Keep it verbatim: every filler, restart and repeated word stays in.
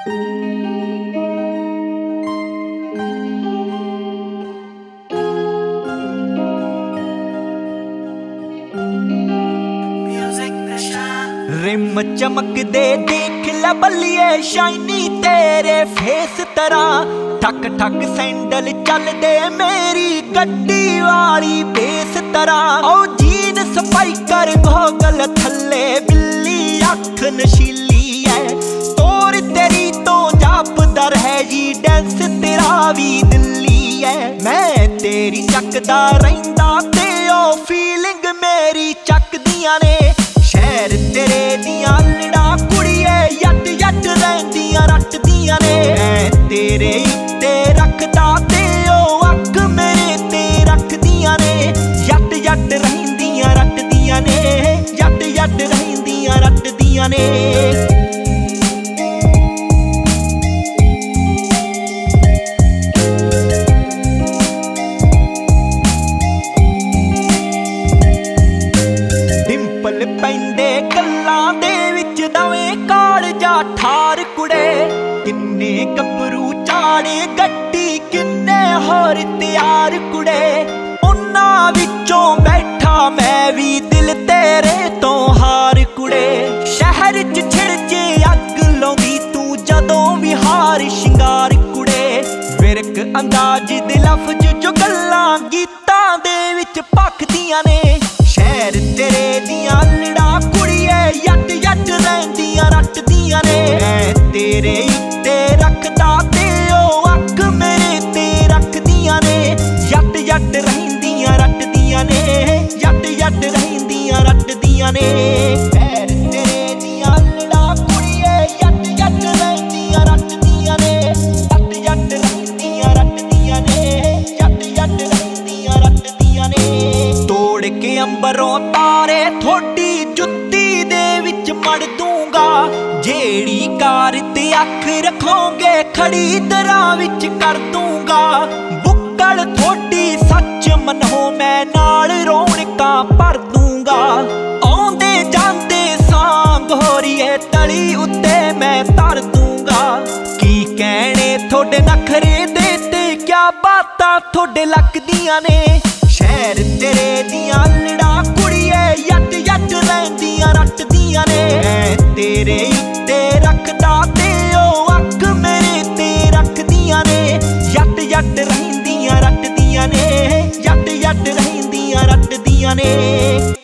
Rim चमकदे देख लै बल्लिए shiny तेरे फेस तरह ठक ठक सैंडल चलदे मेरी गड्डी वाली बेस तरह ओ जीन स्पाइकर गोगल थल्ले बिल्ली अख नशीली है तोर तेरी तो जापदा है जी डांस तेरा भी दिल्ली है मैं तेरी चकदा रहिंदा ते ओ फीलिंग मेरी चकदियां ने शहर तेरे दियां लड़ा कुड़िए यट यट रहिंदियां रटदियां ने मैं तेरे उत्ते रखदा ते ओ अख मेरे ते रखदियां ने यट यट रहिंदियां रटदियां ने यट यट रहिंदियां रटदियां ने पैंदे गल्लां दे विच नवें कालजा ठार कुड़े किन्ने गभरू चाड़े गड्डी किन्ने होर तैयार कुड़े उन्हां विचों बैठा मैं भी दिल तेरे तो हार कुड़े शहर च छिड़ जे अग लाउंदी तू जदों भी हार शिंगार कुड़े विरक अंदाज दे लफ्ज जो गल्लां गीतां दे विच भखदियां ने शहर तेरे दियां लड़ा कुड़िए यट यट रहिंदियां रटदियां ने मैं तेरे उत्ते रखदा ते ओ अख मेरे ते रखदियां ने यट यट रहिंदियां रटदियां ने यट यट रहिंदियां रटदियां ने शहर तेरे दियां लड़ा कुड़िए यट यट रहिंदियां रटदियां ने यट यट रहिंदियां रटदियां ने यट यट रहिंदियां रटदियां ने तोड़ के अंबरों तारे थोड़ी जुत्ती दे विच मड़ दूंगा जेड़ी कार ते अख रखोगे खड़ी दरां विच कर दूंगा बुक्कल थोड़ी सच मनो मैं नाल रौनकां भर दूंगा आउंदे जांदे सांग होरीए तली उत्ते मैं धर दूंगा की कहने थोड़े नखरे दे ते क्या बातां थोड़े लगदियां ने शहर तेरे दियां लड़ा कुड़िए यट यट रहिंदियां रटदियां ने मैं तेरे उत्ते रखदा ते ओ अख मेरे ते रखदियां ने यट यट रहिंदियां रटदियां ने यट यट रहिंदियां रटदियां ने।